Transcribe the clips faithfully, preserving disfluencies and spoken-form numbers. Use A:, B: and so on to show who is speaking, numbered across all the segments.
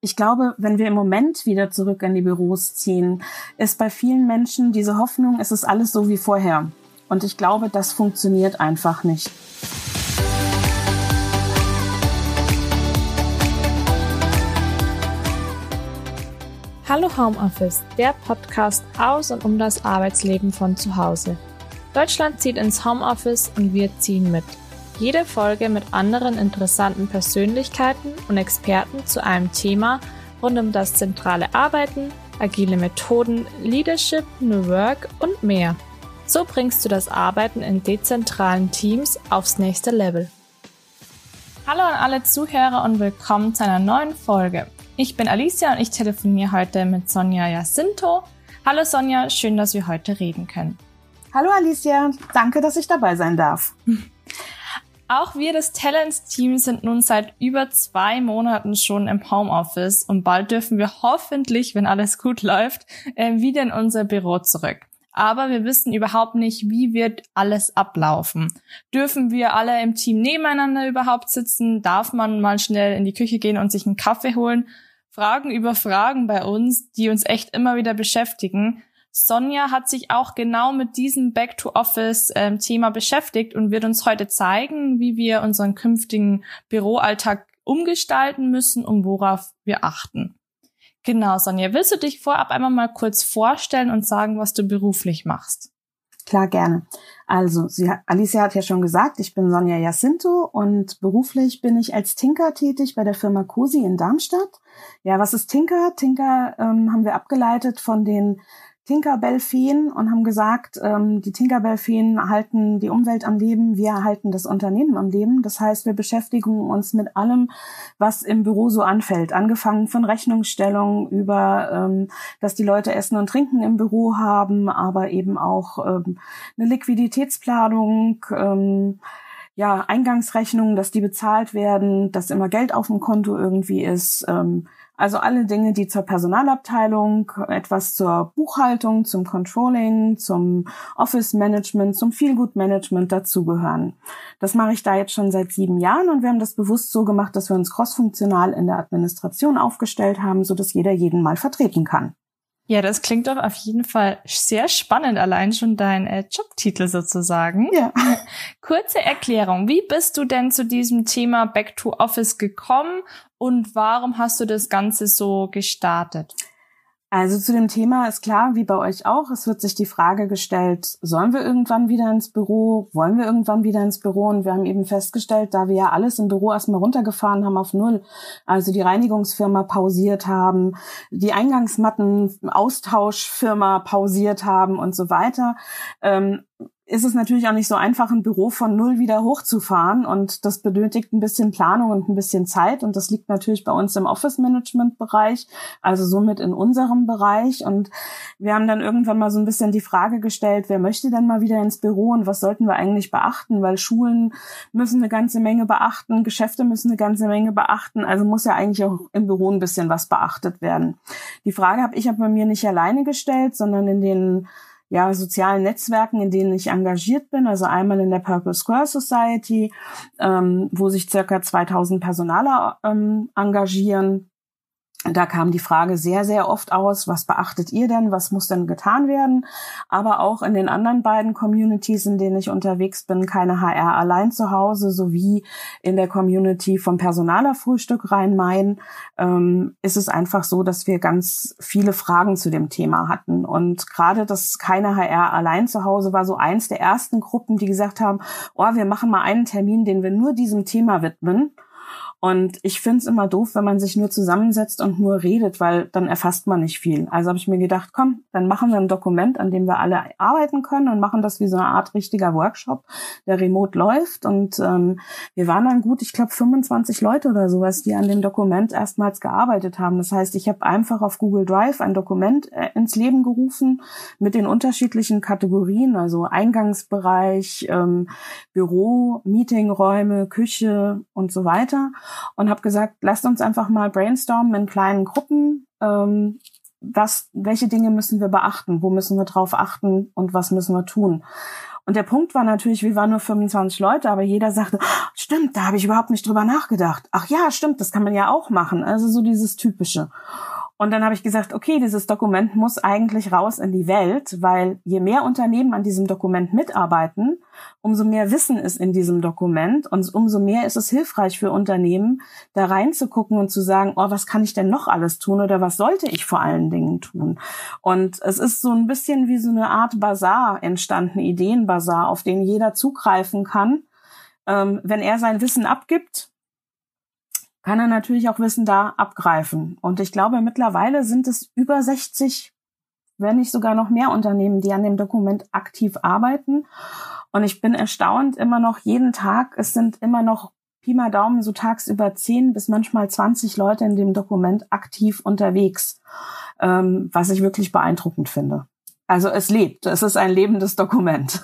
A: Ich glaube, wenn wir im Moment wieder zurück in die Büros ziehen, ist bei vielen Menschen diese Hoffnung, es ist alles so wie vorher. Und ich glaube, das funktioniert einfach nicht.
B: Hallo Homeoffice, der Podcast aus und um das Arbeitsleben von zu Hause. Deutschland zieht ins Homeoffice und wir ziehen mit. Jede Folge mit anderen interessanten Persönlichkeiten und Experten zu einem Thema rund um das zentrale Arbeiten, agile Methoden, Leadership, New Work und mehr. So bringst du das Arbeiten in dezentralen Teams aufs nächste Level. Hallo an alle Zuhörer und willkommen zu einer neuen Folge. Ich bin Alicia und ich telefoniere heute mit Sonja Jacinto. Hallo Sonja, schön, dass wir heute reden können.
A: Hallo Alicia, danke, dass ich dabei sein darf.
B: Auch wir, das Talents-Team, sind nun seit über zwei Monaten schon im Homeoffice und bald dürfen wir hoffentlich, wenn alles gut läuft, wieder in unser Büro zurück. Aber wir wissen überhaupt nicht, wie wird alles ablaufen. Dürfen wir alle im Team nebeneinander überhaupt sitzen? Darf man mal schnell in die Küche gehen und sich einen Kaffee holen? Fragen über Fragen bei uns, die uns echt immer wieder beschäftigen. Sonja hat sich auch genau mit diesem Back-to-Office-Thema beschäftigt und wird uns heute zeigen, wie wir unseren künftigen Büroalltag umgestalten müssen und worauf wir achten. Genau, Sonja, willst du dich vorab einmal mal kurz vorstellen und sagen, was du beruflich machst?
A: Klar, gerne. Also, sie, Alicia hat ja schon gesagt, ich bin Sonja Jacinto und beruflich bin ich als Tinker tätig bei der Firma Cosi in Darmstadt. Ja, was ist Tinker? Tinker ähm, haben wir abgeleitet von den Tinkerbell-Feen und haben gesagt, ähm, die Tinkerbell-Feen halten die Umwelt am Leben, wir halten das Unternehmen am Leben. Das heißt, wir beschäftigen uns mit allem, was im Büro so anfällt. Angefangen von Rechnungsstellung über, ähm, dass die Leute Essen und Trinken im Büro haben, aber eben auch ähm, eine Liquiditätsplanung, ähm, ja, Eingangsrechnungen, dass die bezahlt werden, dass immer Geld auf dem Konto irgendwie ist. Ähm, Also alle Dinge, die zur Personalabteilung, etwas zur Buchhaltung, zum Controlling, zum Office-Management, zum Feelgood-Management dazugehören. Das mache ich da jetzt schon seit sieben Jahren und wir haben das bewusst so gemacht, dass wir uns crossfunktional in der Administration aufgestellt haben, sodass jeder jeden mal vertreten kann.
B: Ja, das klingt doch auf jeden Fall sehr spannend, allein schon dein äh, Jobtitel sozusagen.
A: Ja.
B: Kurze Erklärung, wie bist du denn zu diesem Thema Back to Office gekommen und warum hast du das Ganze so gestartet?
A: Also zu dem Thema ist klar, wie bei euch auch, es wird sich die Frage gestellt, sollen wir irgendwann wieder ins Büro, wollen wir irgendwann wieder ins Büro? Und wir haben eben festgestellt, da wir ja alles im Büro erstmal runtergefahren haben auf Null, also die Reinigungsfirma pausiert haben, die Eingangsmatten-Austauschfirma pausiert haben und so weiter, ähm, ist es natürlich auch nicht so einfach, ein Büro von Null wieder hochzufahren und das benötigt ein bisschen Planung und ein bisschen Zeit und das liegt natürlich bei uns im Office-Management-Bereich, also somit in unserem Bereich und wir haben dann irgendwann mal so ein bisschen die Frage gestellt, wer möchte denn mal wieder ins Büro und was sollten wir eigentlich beachten, weil Schulen müssen eine ganze Menge beachten, Geschäfte müssen eine ganze Menge beachten, also muss ja eigentlich auch im Büro ein bisschen was beachtet werden. Die Frage habe ich aber bei mir nicht alleine gestellt, sondern in den ja, sozialen Netzwerken, in denen ich engagiert bin, also einmal in der Purple Square Society, ähm, wo sich circa zweitausend Personaler ähm, engagieren. Da kam die Frage sehr, sehr oft aus, was beachtet ihr denn, was muss denn getan werden? Aber auch in den anderen beiden Communities, in denen ich unterwegs bin, keine H R allein zu Hause, sowie in der Community vom Personalerfrühstück Rhein-Main, ähm, ist es einfach so, dass wir ganz viele Fragen zu dem Thema hatten. Und gerade das keine H R allein zu Hause war so eins der ersten Gruppen, die gesagt haben, oh, wir machen mal einen Termin, den wir nur diesem Thema widmen. Und ich finde es immer doof, wenn man sich nur zusammensetzt und nur redet, weil dann erfasst man nicht viel. Also habe ich mir gedacht, komm, dann machen wir ein Dokument, an dem wir alle arbeiten können und machen das wie so eine Art richtiger Workshop, der remote läuft. Und ähm, wir waren dann gut, ich glaube fünfundzwanzig Leute oder sowas, die an dem Dokument erstmals gearbeitet haben. Das heißt, ich habe einfach auf Google Drive ein Dokument äh, ins Leben gerufen mit den unterschiedlichen Kategorien, also Eingangsbereich, ähm, Büro, Meetingräume, Küche und so weiter. Und habe gesagt, lasst uns einfach mal brainstormen in kleinen Gruppen, ähm, was, welche Dinge müssen wir beachten, wo müssen wir drauf achten und was müssen wir tun. Und der Punkt war natürlich, wir waren nur fünfundzwanzig Leute, aber jeder sagte, oh, stimmt, da habe ich überhaupt nicht drüber nachgedacht. Ach ja, stimmt, das kann man ja auch machen. Also so dieses Typische. Und dann habe ich gesagt, okay, dieses Dokument muss eigentlich raus in die Welt, weil je mehr Unternehmen an diesem Dokument mitarbeiten, umso mehr Wissen ist in diesem Dokument und umso mehr ist es hilfreich für Unternehmen, da reinzugucken und zu sagen, oh, was kann ich denn noch alles tun oder was sollte ich vor allen Dingen tun? Und es ist so ein bisschen wie so eine Art Basar entstanden, Ideenbasar, auf den jeder zugreifen kann. Ähm, wenn er sein Wissen abgibt, kann er natürlich auch Wissen da abgreifen. Und ich glaube, mittlerweile sind es über sechzig, wenn nicht sogar noch mehr Unternehmen, die an dem Dokument aktiv arbeiten. Und ich bin erstaunt, immer noch jeden Tag, es sind immer noch Pi mal Daumen so tagsüber zehn bis manchmal zwanzig Leute in dem Dokument aktiv unterwegs, ähm, was ich wirklich beeindruckend finde. Also es lebt, es ist ein lebendes Dokument.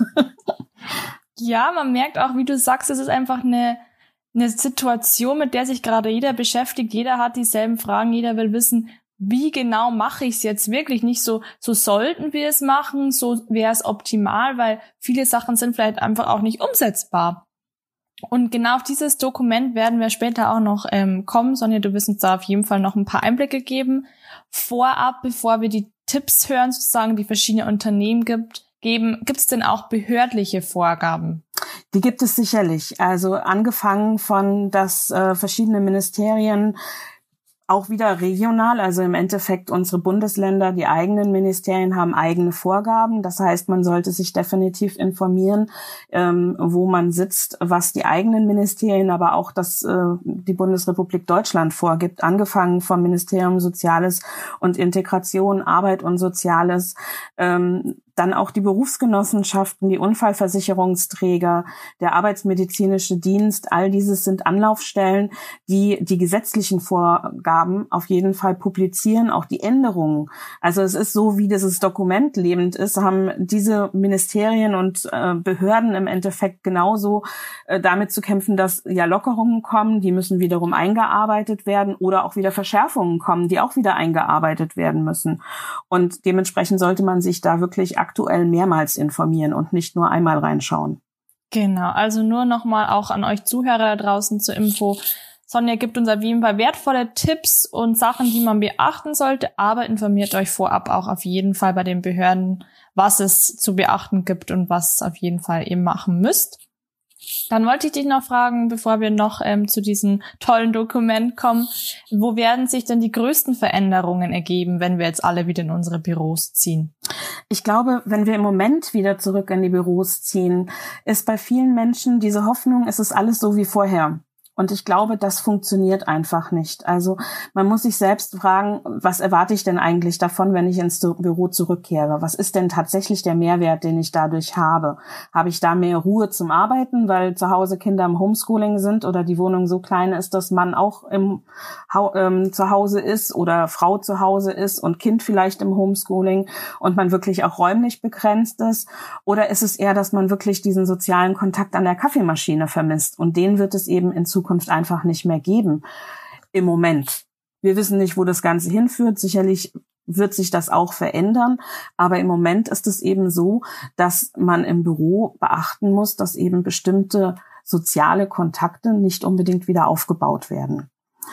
B: Ja, man merkt auch, wie du sagst, es ist einfach eine eine Situation, mit der sich gerade jeder beschäftigt. Jeder hat dieselben Fragen, jeder will wissen, wie genau mache ich es jetzt wirklich? Nicht so, so sollten wir es machen, so wäre es optimal, weil viele Sachen sind vielleicht einfach auch nicht umsetzbar. Und genau auf dieses Dokument werden wir später auch noch ähm, kommen. Sonja, du wirst uns da auf jeden Fall noch ein paar Einblicke geben. Vorab, bevor wir die Tipps hören, sozusagen, die verschiedene Unternehmen gibt, geben, gibt es denn auch behördliche Vorgaben?
A: Die gibt es sicherlich. Also angefangen von, dass äh, verschiedene Ministerien auch wieder regional, also im Endeffekt unsere Bundesländer, die eigenen Ministerien haben eigene Vorgaben. Das heißt, man sollte sich definitiv informieren, ähm, wo man sitzt, was die eigenen Ministerien, aber auch das äh, die Bundesrepublik Deutschland vorgibt. Angefangen vom Ministerium Soziales und Integration, Arbeit und Soziales, ähm, dann auch die Berufsgenossenschaften, die Unfallversicherungsträger, der Arbeitsmedizinische Dienst, all dieses sind Anlaufstellen, die die gesetzlichen Vorgaben auf jeden Fall publizieren, auch die Änderungen. Also es ist so, wie dieses Dokument lebend ist, haben diese Ministerien und äh, Behörden im Endeffekt genauso äh, damit zu kämpfen, dass ja Lockerungen kommen, die müssen wiederum eingearbeitet werden oder auch wieder Verschärfungen kommen, die auch wieder eingearbeitet werden müssen. Und dementsprechend sollte man sich da wirklich aktuell mehrmals informieren und nicht nur einmal reinschauen.
B: Genau, also nur nochmal auch an euch Zuhörer da draußen zur Info. Sonja gibt uns auf jeden Fall wertvolle Tipps und Sachen, die man beachten sollte, aber informiert euch vorab auch auf jeden Fall bei den Behörden, was es zu beachten gibt und was auf jeden Fall eben machen müsst. Dann wollte ich dich noch fragen, bevor wir noch ähm, zu diesem tollen Dokument kommen, wo werden sich denn die größten Veränderungen ergeben, wenn wir jetzt alle wieder in unsere Büros ziehen?
A: Ich glaube, wenn wir im Moment wieder zurück in die Büros ziehen, ist bei vielen Menschen diese Hoffnung, es ist alles so wie vorher. Und ich glaube, das funktioniert einfach nicht. Also man muss sich selbst fragen, was erwarte ich denn eigentlich davon, wenn ich ins Büro zurückkehre? Was ist denn tatsächlich der Mehrwert, den ich dadurch habe? Habe ich da mehr Ruhe zum Arbeiten, weil zu Hause Kinder im Homeschooling sind oder die Wohnung so klein ist, dass man auch im ha- ähm, zu Hause ist oder Frau zu Hause ist und Kind vielleicht im Homeschooling und man wirklich auch räumlich begrenzt ist? Oder ist es eher, dass man wirklich diesen sozialen Kontakt an der Kaffeemaschine vermisst? Und den wird es eben in Zukunft Zukunft einfach nicht mehr geben im Moment. Wir wissen nicht, wo das Ganze hinführt. Sicherlich wird sich das auch verändern. Aber im Moment ist es eben so, dass man im Büro beachten muss, dass eben bestimmte soziale Kontakte nicht unbedingt wieder aufgebaut werden.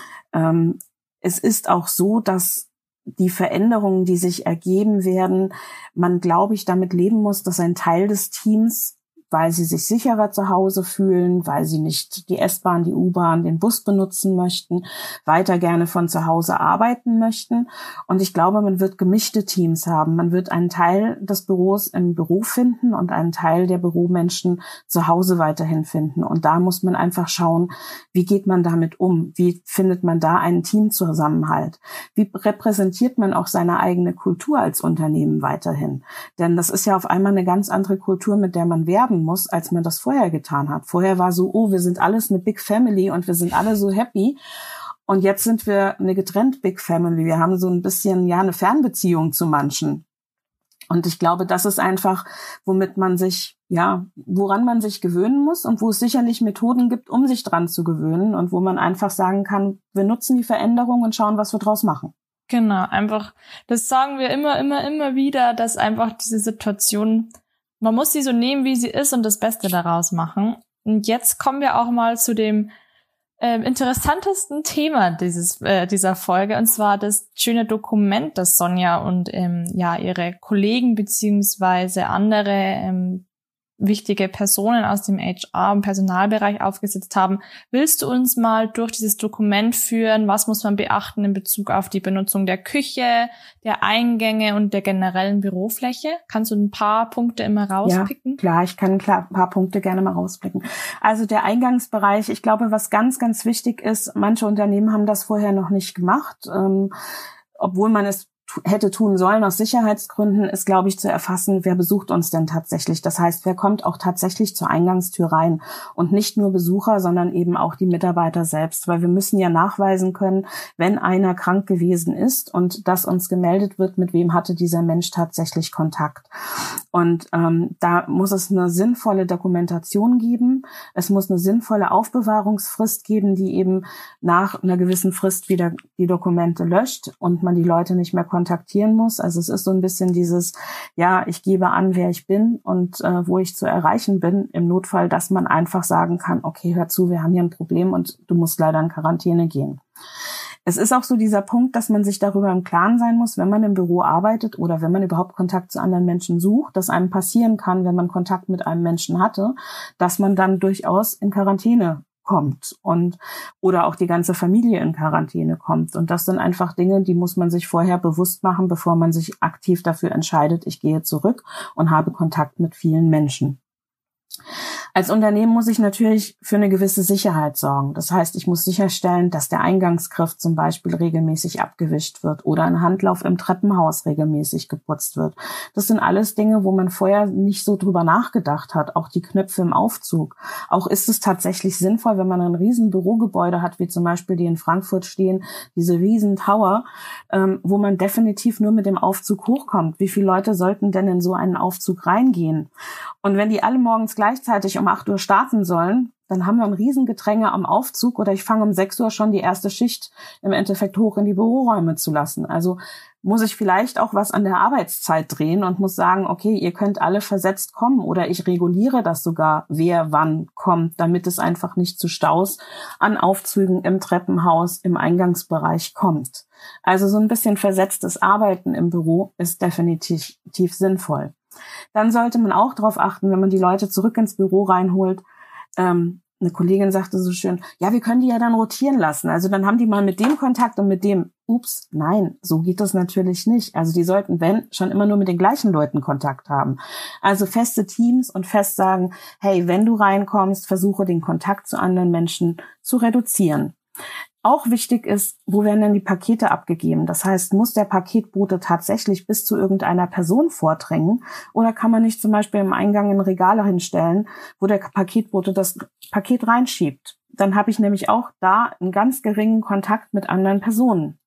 A: Ähm, es ist auch so, dass die Veränderungen, die sich ergeben werden, man, glaube ich, damit leben muss, dass ein Teil des Teams, weil sie sich sicherer zu Hause fühlen, weil sie nicht die S-Bahn, die U-Bahn, den Bus benutzen möchten, weiter gerne von zu Hause arbeiten möchten. Und ich glaube, man wird gemischte Teams haben. Man wird einen Teil des Büros im Büro finden und einen Teil der Büromenschen zu Hause weiterhin finden. Und da muss man einfach schauen, wie geht man damit um? Wie findet man da einen Teamzusammenhalt? Wie repräsentiert man auch seine eigene Kultur als Unternehmen weiterhin? Denn das ist ja auf einmal eine ganz andere Kultur, mit der man werben muss, als man das vorher getan hat. Vorher war so, oh, wir sind alles eine Big Family und wir sind alle so happy. Und jetzt sind wir eine getrennt Big Family. Wir haben so ein bisschen, ja, eine Fernbeziehung zu manchen. Und ich glaube, das ist einfach, womit man sich, ja, woran man sich gewöhnen muss und wo es sicherlich Methoden gibt, um sich dran zu gewöhnen und wo man einfach sagen kann, wir nutzen die Veränderung und schauen, was wir draus machen.
B: Genau, einfach, das sagen wir immer, immer, immer wieder, dass einfach diese Situation man muss sie so nehmen, wie sie ist und das Beste daraus machen. Und jetzt kommen wir auch mal zu dem äh, interessantesten Thema dieses äh, dieser Folge, und zwar das schöne Dokument, das Sonja und ähm, ja ihre Kollegen beziehungsweise andere ähm, wichtige Personen aus dem H R- und Personalbereich aufgesetzt haben. Willst du uns mal durch dieses Dokument führen? Was muss man beachten in Bezug auf die Benutzung der Küche, der Eingänge und der generellen Bürofläche? Kannst du ein paar Punkte immer rauspicken?
A: Ja, klar, ich kann klar ein paar Punkte gerne mal rauspicken. Also der Eingangsbereich, ich glaube, was ganz, ganz wichtig ist, manche Unternehmen haben das vorher noch nicht gemacht, ähm, obwohl man es hätte tun sollen aus Sicherheitsgründen, ist, glaube ich, zu erfassen, wer besucht uns denn tatsächlich. Das heißt, wer kommt auch tatsächlich zur Eingangstür rein und nicht nur Besucher, sondern eben auch die Mitarbeiter selbst, weil wir müssen ja nachweisen können, wenn einer krank gewesen ist und das uns gemeldet wird, mit wem hatte dieser Mensch tatsächlich Kontakt. Und ähm, da muss es eine sinnvolle Dokumentation geben. Es muss eine sinnvolle Aufbewahrungsfrist geben, die eben nach einer gewissen Frist wieder die Dokumente löscht und man die Leute nicht mehr kontaktieren muss. Also es ist so ein bisschen dieses, ja, ich gebe an, wer ich bin und äh, wo ich zu erreichen bin, im Notfall, dass man einfach sagen kann, okay, hör zu, wir haben hier ein Problem und du musst leider in Quarantäne gehen. Es ist auch so dieser Punkt, dass man sich darüber im Klaren sein muss, wenn man im Büro arbeitet oder wenn man überhaupt Kontakt zu anderen Menschen sucht, dass einem passieren kann, wenn man Kontakt mit einem Menschen hatte, dass man dann durchaus in Quarantäne kommt und oder auch die ganze Familie in Quarantäne kommt. Und das sind einfach Dinge, die muss man sich vorher bewusst machen, bevor man sich aktiv dafür entscheidet, ich gehe zurück und habe Kontakt mit vielen Menschen. Als Unternehmen muss ich natürlich für eine gewisse Sicherheit sorgen. Das heißt, ich muss sicherstellen, dass der Eingangsgriff zum Beispiel regelmäßig abgewischt wird oder ein Handlauf im Treppenhaus regelmäßig geputzt wird. Das sind alles Dinge, wo man vorher nicht so drüber nachgedacht hat. Auch die Knöpfe im Aufzug. Auch ist es tatsächlich sinnvoll, wenn man ein riesen Bürogebäude hat, wie zum Beispiel die in Frankfurt stehen, diese riesen Tower, ähm, wo man definitiv nur mit dem Aufzug hochkommt. Wie viele Leute sollten denn in so einen Aufzug reingehen? Und wenn die alle morgens gleichzeitig um acht Uhr starten sollen, dann haben wir ein Riesengedränge am Aufzug oder ich fange um sechs Uhr schon die erste Schicht im Endeffekt hoch in die Büroräume zu lassen. Also muss ich vielleicht auch was an der Arbeitszeit drehen und muss sagen, okay, ihr könnt alle versetzt kommen oder ich reguliere das sogar, wer wann kommt, damit es einfach nicht zu Staus an Aufzügen im Treppenhaus, im Eingangsbereich kommt. Also so ein bisschen versetztes Arbeiten im Büro ist definitiv sinnvoll. Dann sollte man auch darauf achten, wenn man die Leute zurück ins Büro reinholt. Ähm, eine Kollegin sagte so schön, ja, wir können die ja dann rotieren lassen. Also dann haben die mal mit dem Kontakt und mit dem, ups, nein, so geht das natürlich nicht. Also die sollten, wenn, schon immer nur mit den gleichen Leuten Kontakt haben. Also feste Teams und fest sagen, hey, wenn du reinkommst, versuche den Kontakt zu anderen Menschen zu reduzieren. Auch wichtig ist, wo werden denn die Pakete abgegeben? Das heißt, muss der Paketbote tatsächlich bis zu irgendeiner Person vordringen? Oder kann man nicht zum Beispiel im Eingang ein Regal hinstellen, wo der Paketbote das Paket reinschiebt? Dann habe ich nämlich auch da einen ganz geringen Kontakt mit anderen Personen.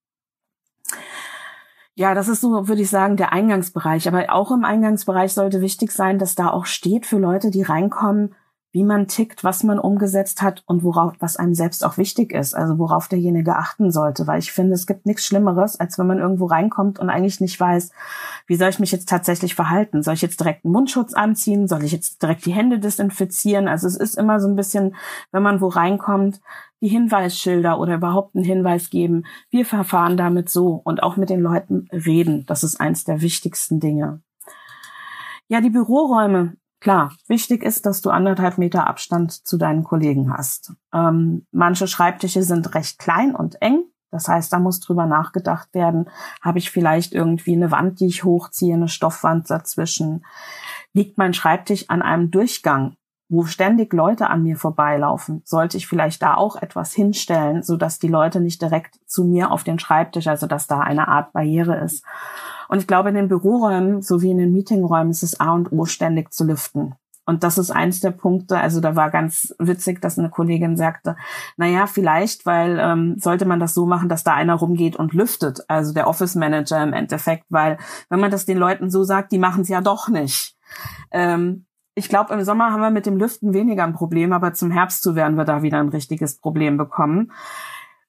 A: Ja, das ist so, würde ich sagen, der Eingangsbereich. Aber auch im Eingangsbereich sollte wichtig sein, dass da auch steht für Leute, die reinkommen, wie man tickt, was man umgesetzt hat und worauf, was einem selbst auch wichtig ist, also worauf derjenige achten sollte, weil ich finde, es gibt nichts Schlimmeres, als wenn man irgendwo reinkommt und eigentlich nicht weiß, wie soll ich mich jetzt tatsächlich verhalten? Soll ich jetzt direkt einen Mundschutz anziehen? Soll ich jetzt direkt die Hände desinfizieren? Also es ist immer so ein bisschen, wenn man wo reinkommt, die Hinweisschilder oder überhaupt einen Hinweis geben, wir verfahren damit so und auch mit den Leuten reden. Das ist eins der wichtigsten Dinge. Ja, die Büroräume. Klar, wichtig ist, dass du anderthalb Meter Abstand zu deinen Kollegen hast. Ähm, manche Schreibtische sind recht klein und eng. Das heißt, da muss drüber nachgedacht werden, habe ich vielleicht irgendwie eine Wand, die ich hochziehe, eine Stoffwand dazwischen? Liegt mein Schreibtisch an einem Durchgang, wo ständig Leute an mir vorbeilaufen? Sollte ich vielleicht da auch etwas hinstellen, sodass die Leute nicht direkt zu mir auf den Schreibtisch, also dass da eine Art Barriere ist? Und ich glaube, in den Büroräumen sowie in den Meetingräumen ist es A und O, ständig zu lüften. Und das ist eins der Punkte, also da war ganz witzig, dass eine Kollegin sagte, naja, vielleicht, weil ähm, sollte man das so machen, dass da einer rumgeht und lüftet, also der Office Manager im Endeffekt, weil wenn man das den Leuten so sagt, die machen es ja doch nicht. Ähm, ich glaube, im Sommer haben wir mit dem Lüften weniger ein Problem, aber zum Herbst zu werden wir da wieder ein richtiges Problem bekommen.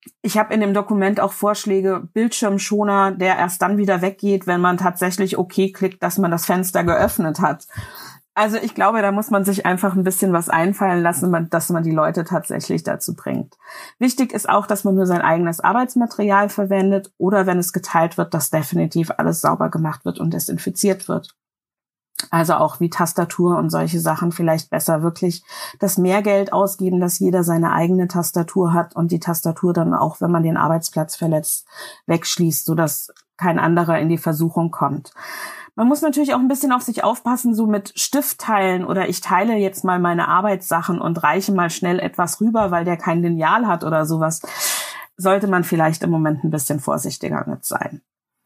A: Ich habe in dem Dokument auch Vorschläge, Bildschirmschoner, der erst dann wieder weggeht, wenn man tatsächlich okay klickt, dass man das Fenster geöffnet hat. Also ich glaube, da muss man sich einfach ein bisschen was einfallen lassen, dass man die Leute tatsächlich dazu bringt. Wichtig ist auch, dass man nur sein eigenes Arbeitsmaterial verwendet oder wenn es geteilt wird, dass definitiv alles sauber gemacht wird und desinfiziert wird. Also auch wie Tastatur und solche Sachen vielleicht besser wirklich das Mehrgeld ausgeben, dass jeder seine eigene Tastatur hat und die Tastatur dann auch, wenn man den Arbeitsplatz verletzt, wegschließt, sodass kein anderer in die Versuchung kommt. Man muss natürlich auch ein bisschen auf sich aufpassen, so mit Stift teilen oder ich teile jetzt mal meine Arbeitssachen und reiche mal schnell etwas rüber, weil der kein Lineal hat oder sowas. Sollte man vielleicht im Moment ein bisschen vorsichtiger mit sein.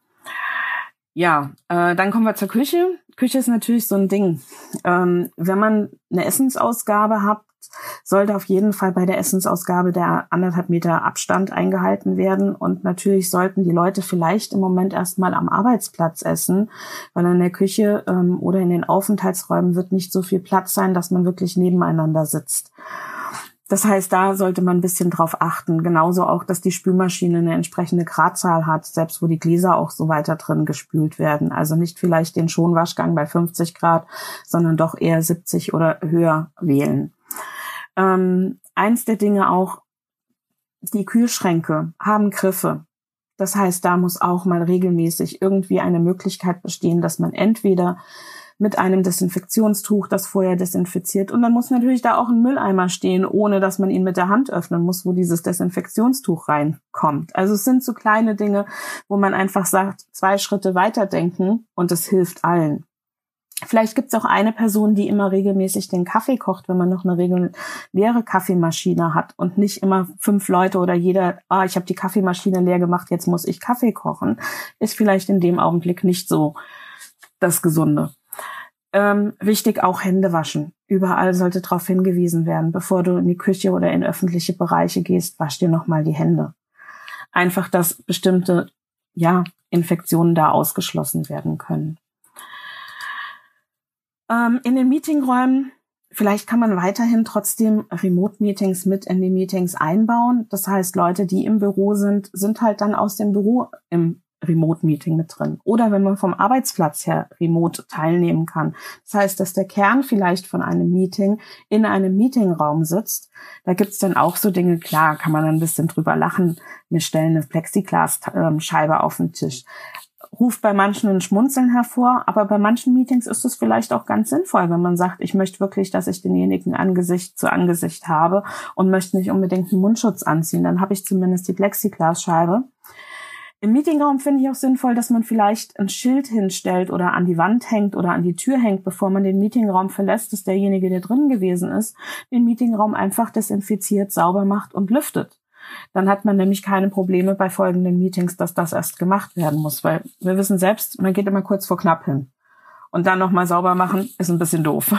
A: Ja, äh, dann kommen wir zur Küche. Küche ist natürlich so ein Ding. Ähm, wenn man eine Essensausgabe hat, sollte auf jeden Fall bei der Essensausgabe der anderthalb Meter Abstand eingehalten werden. Und natürlich sollten die Leute vielleicht im Moment erstmal am Arbeitsplatz essen, weil in der Küche ähm, oder in den Aufenthaltsräumen wird nicht so viel Platz sein, dass man wirklich nebeneinander sitzt. Das heißt, da sollte man ein bisschen drauf achten. Genauso auch, dass die Spülmaschine eine entsprechende Gradzahl hat, selbst wo die Gläser auch so weiter drin gespült werden. Also nicht vielleicht den Schonwaschgang bei fünfzig Grad, sondern doch eher siebzig oder höher wählen. Ähm, eins der Dinge auch, die Kühlschränke haben Griffe. Das heißt, da muss auch mal regelmäßig irgendwie eine Möglichkeit bestehen, dass man entweder mit einem Desinfektionstuch das vorher desinfiziert und dann muss natürlich da auch ein Mülleimer stehen, ohne dass man ihn mit der Hand öffnen muss, wo dieses Desinfektionstuch reinkommt. Also es sind so kleine Dinge, wo man einfach sagt, zwei Schritte weiterdenken und es hilft allen. Vielleicht gibt es auch eine Person, die immer regelmäßig den Kaffee kocht, wenn man noch eine reguläre Kaffeemaschine hat und nicht immer fünf Leute oder jeder, ah, ich habe die Kaffeemaschine leer gemacht, jetzt muss ich Kaffee kochen, ist vielleicht in dem Augenblick nicht so das Gesunde. Ähm, wichtig auch Hände waschen. Überall sollte darauf hingewiesen werden, bevor du in die Küche oder in öffentliche Bereiche gehst, wasch dir nochmal die Hände. Einfach, dass bestimmte, ja, Infektionen da ausgeschlossen werden können. Ähm, in den Meetingräumen, vielleicht kann man weiterhin trotzdem Remote-Meetings mit in die Meetings einbauen. Das heißt, Leute, die im Büro sind, sind halt dann aus dem Büro im Remote-Meeting mit drin. Oder wenn man vom Arbeitsplatz her remote teilnehmen kann. Das heißt, dass der Kern vielleicht von einem Meeting in einem Meetingraum sitzt. Da gibt's dann auch so Dinge, klar, kann man ein bisschen drüber lachen. Wir stellen eine Plexiglasscheibe auf den Tisch. Ruft bei manchen ein Schmunzeln hervor, aber bei manchen Meetings ist es vielleicht auch ganz sinnvoll, wenn man sagt, ich möchte wirklich, dass ich denjenigen Angesicht zu Angesicht habe und möchte nicht unbedingt einen Mundschutz anziehen. Dann habe ich zumindest die Plexiglasscheibe. Im Meetingraum finde ich auch sinnvoll, dass man vielleicht ein Schild hinstellt oder an die Wand hängt oder an die Tür hängt, bevor man den Meetingraum verlässt, dass derjenige, der drin gewesen ist, den Meetingraum einfach desinfiziert, sauber macht und lüftet. Dann hat man nämlich keine Probleme bei folgenden Meetings, dass das erst gemacht werden muss, weil wir wissen selbst, man geht immer kurz vor knapp hin. Und dann nochmal sauber machen, ist ein bisschen doof.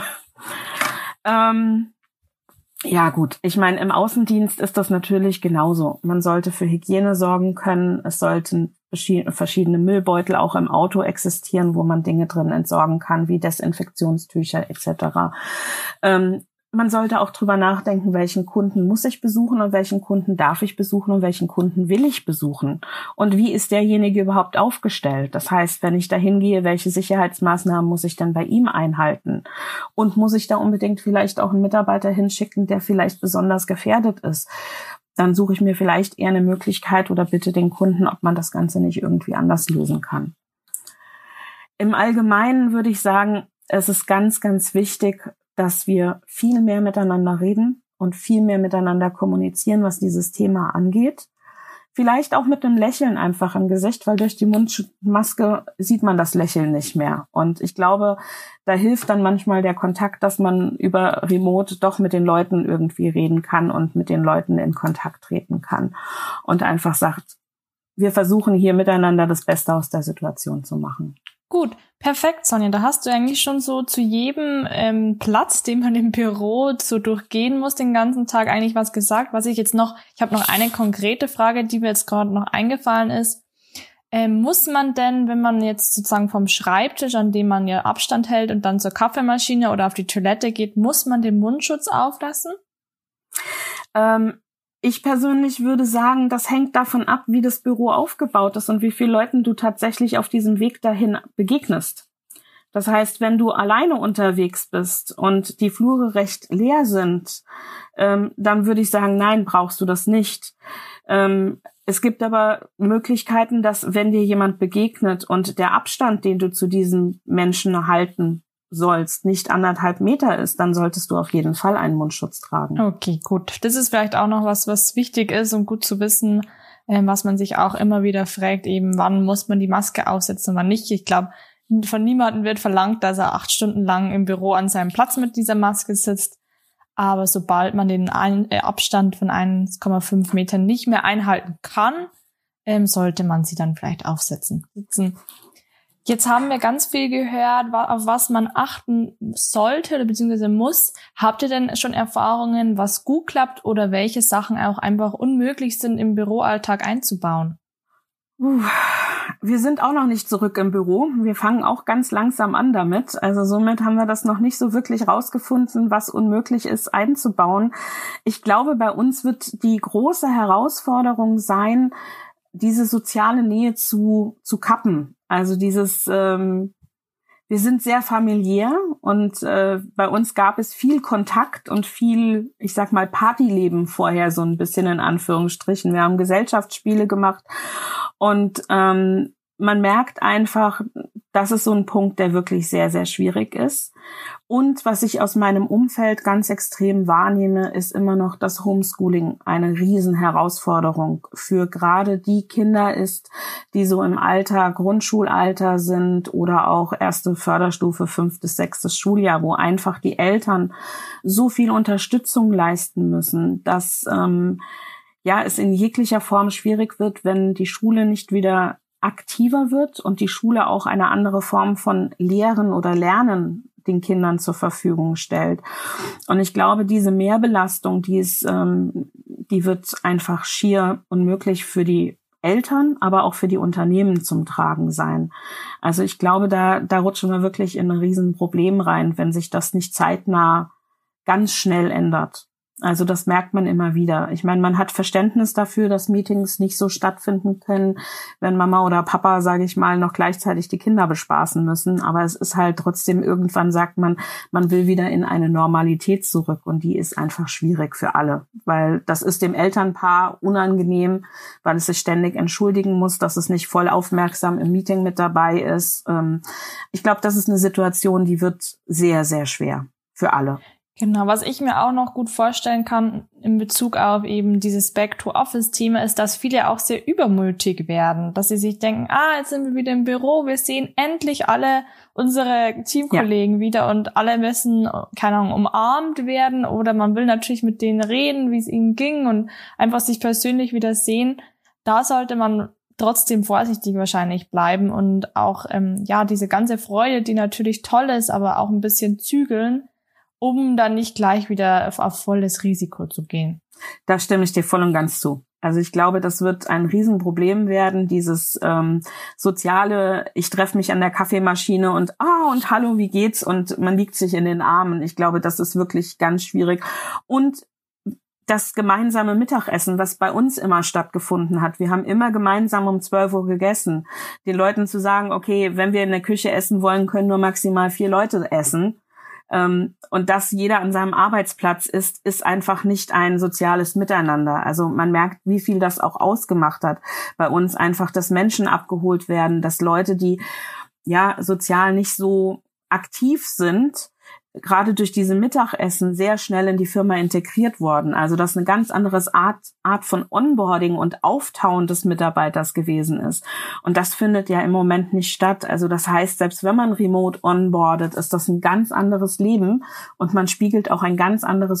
A: ähm, Ja gut, ich meine, im Außendienst ist das natürlich genauso. Man sollte für Hygiene sorgen können. Es sollten verschiedene Müllbeutel auch im Auto existieren, wo man Dinge drin entsorgen kann, wie Desinfektionstücher et cetera. Ähm, man sollte auch drüber nachdenken, welchen Kunden muss ich besuchen und welchen Kunden darf ich besuchen und welchen Kunden will ich besuchen. Und wie ist derjenige überhaupt aufgestellt? Das heißt, wenn ich da hingehe, welche Sicherheitsmaßnahmen muss ich dann bei ihm einhalten? Und muss ich da unbedingt vielleicht auch einen Mitarbeiter hinschicken, der vielleicht besonders gefährdet ist? Dann suche ich mir vielleicht eher eine Möglichkeit oder bitte den Kunden, ob man das Ganze nicht irgendwie anders lösen kann. Im Allgemeinen würde ich sagen, es ist ganz, ganz wichtig, dass wir viel mehr miteinander reden und viel mehr miteinander kommunizieren, was dieses Thema angeht. Vielleicht auch mit einem Lächeln einfach im Gesicht, weil durch die Mundmaske sieht man das Lächeln nicht mehr. Und ich glaube, da hilft dann manchmal der Kontakt, dass man über Remote doch mit den Leuten irgendwie reden kann und mit den Leuten in Kontakt treten kann und einfach sagt, wir versuchen hier miteinander das Beste aus der Situation zu machen.
B: Gut, perfekt, Sonja. Da hast du eigentlich schon so zu jedem ähm, Platz, den man im Büro so durchgehen muss, den ganzen Tag eigentlich was gesagt. Was ich jetzt noch, ich habe noch eine konkrete Frage, die mir jetzt gerade noch eingefallen ist. Ähm, muss man denn, wenn man jetzt sozusagen vom Schreibtisch, an dem man ja Abstand hält und dann zur Kaffeemaschine oder auf die Toilette geht, muss man den Mundschutz auflassen?
A: Ähm, Ich persönlich würde sagen, das hängt davon ab, wie das Büro aufgebaut ist und wie vielen Leuten du tatsächlich auf diesem Weg dahin begegnest. Das heißt, wenn du alleine unterwegs bist und die Flure recht leer sind, ähm, dann würde ich sagen, nein, brauchst du das nicht. Ähm, es gibt aber Möglichkeiten, dass wenn dir jemand begegnet und der Abstand, den du zu diesem Menschen halten sollst, nicht anderthalb Meter ist, dann solltest du auf jeden Fall einen Mundschutz tragen.
B: Okay, gut. Das ist vielleicht auch noch was, was wichtig ist und gut zu wissen, äh, was man sich auch immer wieder fragt, eben wann muss man die Maske aufsetzen und wann nicht. Ich glaube, von niemandem wird verlangt, dass er acht Stunden lang im Büro an seinem Platz mit dieser Maske sitzt. Aber sobald man den ein- äh, Abstand von eins Komma fünf Metern nicht mehr einhalten kann, ähm, sollte man sie dann vielleicht aufsetzen. Sitzen. Jetzt haben wir ganz viel gehört, auf was man achten sollte oder beziehungsweise muss. Habt ihr denn schon Erfahrungen, was gut klappt oder welche Sachen auch einfach unmöglich sind, im Büroalltag einzubauen?
A: Uh, wir sind auch noch nicht zurück im Büro. Wir fangen auch ganz langsam an damit. Also somit haben wir das noch nicht so wirklich rausgefunden, was unmöglich ist einzubauen. Ich glaube, bei uns wird die große Herausforderung sein, diese soziale Nähe zu zu kappen. Also dieses, ähm, wir sind sehr familiär und äh, bei uns gab es viel Kontakt und viel, ich sag mal, Partyleben vorher so ein bisschen in Anführungsstrichen. Wir haben Gesellschaftsspiele gemacht und ähm, man merkt einfach, das ist so ein Punkt, der wirklich sehr, sehr schwierig ist. Und was ich aus meinem Umfeld ganz extrem wahrnehme, ist immer noch das Homeschooling eine Riesenherausforderung für gerade die Kinder ist, die so im Alter, Grundschulalter sind oder auch erste Förderstufe, fünftes, sechstes Schuljahr, wo einfach die Eltern so viel Unterstützung leisten müssen, dass ähm, ja es in jeglicher Form schwierig wird, wenn die Schule nicht wieder aktiver wird und die Schule auch eine andere Form von Lehren oder Lernen den Kindern zur Verfügung stellt. Und ich glaube, diese Mehrbelastung, die ist, ähm, die wird einfach schier unmöglich für die Eltern, aber auch für die Unternehmen zum Tragen sein. Also ich glaube, da, da rutschen wir wirklich in ein Riesenproblem rein, wenn sich das nicht zeitnah ganz schnell ändert. Also das merkt man immer wieder. Ich meine, man hat Verständnis dafür, dass Meetings nicht so stattfinden können, wenn Mama oder Papa, sage ich mal, noch gleichzeitig die Kinder bespaßen müssen. Aber es ist halt trotzdem, irgendwann sagt man, man will wieder in eine Normalität zurück. Und die ist einfach schwierig für alle. Weil das ist dem Elternpaar unangenehm, weil es sich ständig entschuldigen muss, dass es nicht voll aufmerksam im Meeting mit dabei ist. Ich glaube, das ist eine Situation, die wird sehr, sehr schwer für alle.
B: Genau, was ich mir auch noch gut vorstellen kann in Bezug auf eben dieses Back-to-Office-Thema ist, dass viele auch sehr übermütig werden, dass sie sich denken, ah, jetzt sind wir wieder im Büro, wir sehen endlich alle unsere Teamkollegen ja. wieder und alle müssen, keine Ahnung, umarmt werden oder man will natürlich mit denen reden, wie es ihnen ging und einfach sich persönlich wieder sehen. Da sollte man trotzdem vorsichtig wahrscheinlich bleiben und auch, ähm, ja, diese ganze Freude, die natürlich toll ist, aber auch ein bisschen zügeln, um dann nicht gleich wieder auf, auf volles Risiko zu gehen.
A: Da stimme ich dir voll und ganz zu. Also ich glaube, das wird ein Riesenproblem werden, dieses ähm, soziale, ich treffe mich an der Kaffeemaschine und ah und hallo, wie geht's? Und man liegt sich in den Armen. Ich glaube, das ist wirklich ganz schwierig. Und das gemeinsame Mittagessen, was bei uns immer stattgefunden hat. Wir haben immer gemeinsam um zwölf Uhr gegessen. Den Leuten zu sagen, okay, wenn wir in der Küche essen wollen, können nur maximal vier Leute essen. Und dass jeder an seinem Arbeitsplatz ist, ist einfach nicht ein soziales Miteinander. Also man merkt, wie viel das auch ausgemacht hat bei uns, einfach, dass Menschen abgeholt werden, dass Leute, die ja sozial nicht so aktiv sind, gerade durch diese Mittagessen sehr schnell in die Firma integriert worden. Also dass eine ganz andere Art, Art von Onboarding und Auftauen des Mitarbeiters gewesen ist. Und das findet ja im Moment nicht statt. Also das heißt, selbst wenn man remote onboardet, ist das ein ganz anderes Leben und man spiegelt auch ein ganz anderes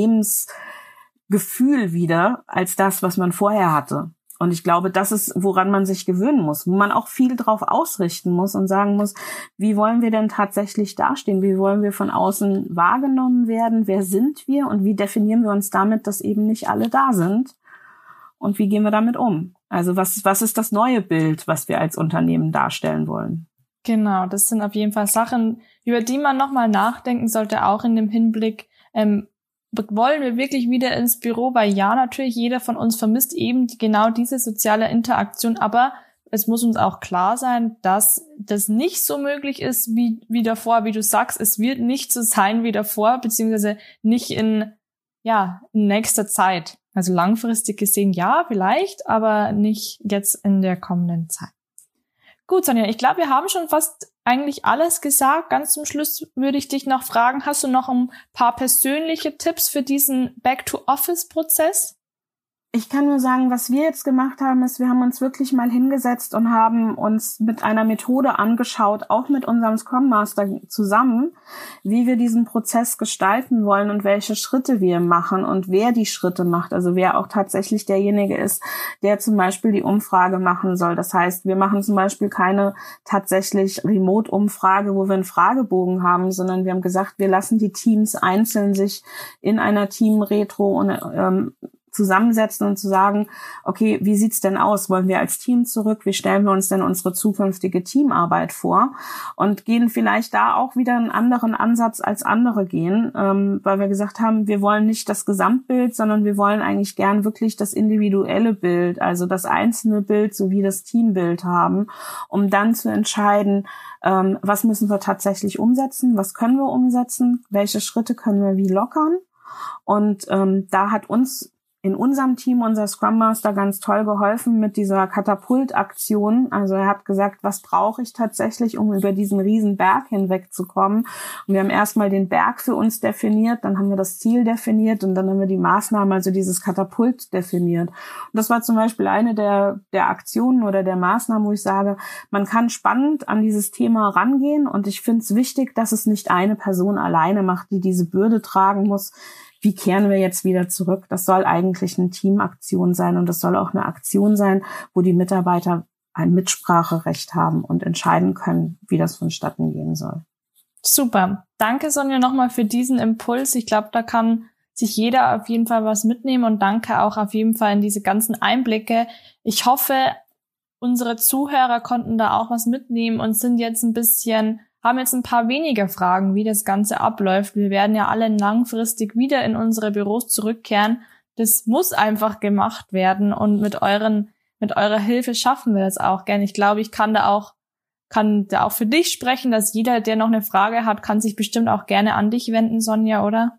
A: Unternehmensgefühl wider als das, was man vorher hatte. Und ich glaube, das ist, woran man sich gewöhnen muss, wo man auch viel drauf ausrichten muss und sagen muss, wie wollen wir denn tatsächlich dastehen? Wie wollen wir von außen wahrgenommen werden? Wer sind wir? Und wie definieren wir uns damit, dass eben nicht alle da sind? Und wie gehen wir damit um? Also was, was ist das neue Bild, was wir als Unternehmen darstellen wollen?
B: Genau, das sind auf jeden Fall Sachen, über die man nochmal nachdenken sollte, auch in dem Hinblick, ähm, wollen wir wirklich wieder ins Büro? Weil ja, natürlich, jeder von uns vermisst eben genau diese soziale Interaktion, aber es muss uns auch klar sein, dass das nicht so möglich ist wie, wie davor, wie du sagst. Es wird nicht so sein wie davor, beziehungsweise nicht in, ja, in nächster Zeit. Also langfristig gesehen ja, vielleicht, aber nicht jetzt in der kommenden Zeit. Gut, Sonja, ich glaube, wir haben schon fast eigentlich alles gesagt. Ganz zum Schluss würde ich dich noch fragen, hast du noch ein paar persönliche Tipps für diesen Back-to-Office-Prozess?
A: Ich kann nur sagen, was wir jetzt gemacht haben, ist, wir haben uns wirklich mal hingesetzt und haben uns mit einer Methode angeschaut, auch mit unserem Scrum Master zusammen, wie wir diesen Prozess gestalten wollen und welche Schritte wir machen und wer die Schritte macht. Also wer auch tatsächlich derjenige ist, der zum Beispiel die Umfrage machen soll. Das heißt, wir machen zum Beispiel keine tatsächlich Remote-Umfrage, wo wir einen Fragebogen haben, sondern wir haben gesagt, wir lassen die Teams einzeln sich in einer Team-Retro und ähm, zusammensetzen und zu sagen, okay, wie sieht's denn aus? Wollen wir als Team zurück? Wie stellen wir uns denn unsere zukünftige Teamarbeit vor? Und gehen vielleicht da auch wieder einen anderen Ansatz als andere gehen, ähm, weil wir gesagt haben, wir wollen nicht das Gesamtbild, sondern wir wollen eigentlich gern wirklich das individuelle Bild, also das einzelne Bild sowie das Teambild haben, um dann zu entscheiden, ähm, was müssen wir tatsächlich umsetzen, was können wir umsetzen, welche Schritte können wir wie lockern. Und ähm, da hat uns in unserem Team unser Scrum Master ganz toll geholfen mit dieser Katapultaktion. Also er hat gesagt, was brauche ich tatsächlich, um über diesen riesen Berg hinwegzukommen? Und wir haben erstmal den Berg für uns definiert, dann haben wir das Ziel definiert und dann haben wir die Maßnahme, also dieses Katapult definiert. Und das war zum Beispiel eine der, der Aktionen oder der Maßnahmen, wo ich sage, man kann spannend an dieses Thema rangehen und ich finde es wichtig, dass es nicht eine Person alleine macht, die diese Bürde tragen muss. Wie kehren wir jetzt wieder zurück? Das soll eigentlich eine Teamaktion sein und das soll auch eine Aktion sein, wo die Mitarbeiter ein Mitspracherecht haben und entscheiden können, wie das vonstatten gehen soll.
B: Super. Danke, Sonja, nochmal für diesen Impuls. Ich glaube, da kann sich jeder auf jeden Fall was mitnehmen und danke auch auf jeden Fall in diese ganzen Einblicke. Ich hoffe, unsere Zuhörer konnten da auch was mitnehmen und sind jetzt ein bisschen haben jetzt ein paar weniger Fragen, wie das Ganze abläuft. Wir werden ja alle langfristig wieder in unsere Büros zurückkehren. Das muss einfach gemacht werden und mit euren, mit eurer Hilfe schaffen wir das auch gerne. Ich glaube, ich kann da auch, kann da auch für dich sprechen, dass jeder, der noch eine Frage hat, kann sich bestimmt auch gerne an dich wenden, Sonja, oder?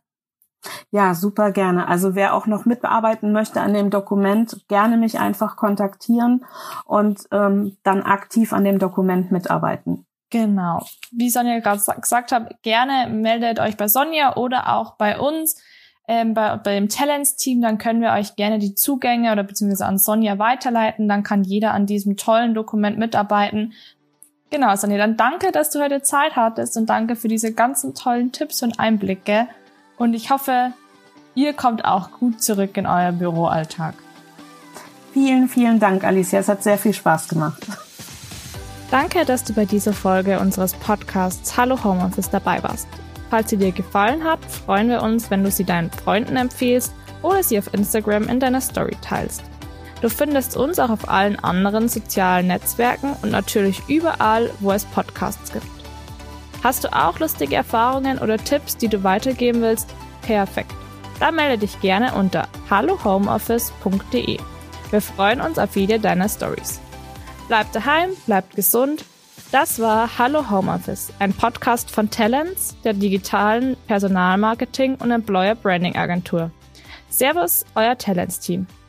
A: Ja, super gerne. Also wer auch noch mitarbeiten möchte an dem Dokument, gerne mich einfach kontaktieren und ähm, dann aktiv an dem Dokument mitarbeiten.
B: Genau. Wie Sonja gerade gesagt hat, gerne meldet euch bei Sonja oder auch bei uns, ähm, bei, bei dem Talents-Team, dann können wir euch gerne die Zugänge oder beziehungsweise an Sonja weiterleiten, dann kann jeder an diesem tollen Dokument mitarbeiten. Genau, Sonja, dann danke, dass du heute Zeit hattest und danke für diese ganzen tollen Tipps und Einblicke und ich hoffe, ihr kommt auch gut zurück in euer Büroalltag.
A: Vielen, vielen Dank, Alicia, es hat sehr viel Spaß gemacht.
B: Danke, dass du bei dieser Folge unseres Podcasts Hallo Homeoffice dabei warst. Falls sie dir gefallen hat, freuen wir uns, wenn du sie deinen Freunden empfiehlst oder sie auf Instagram in deiner Story teilst. Du findest uns auch auf allen anderen sozialen Netzwerken und natürlich überall, wo es Podcasts gibt. Hast du auch lustige Erfahrungen oder Tipps, die du weitergeben willst? Perfekt. Dann melde dich gerne unter hallo homeoffice punkt de. Wir freuen uns auf jede deiner Stories. Bleibt daheim, bleibt gesund. Das war Hallo Homeoffice, ein Podcast von Talents, der digitalen Personalmarketing- und Employer Branding Agentur. Servus, euer Talents-Team.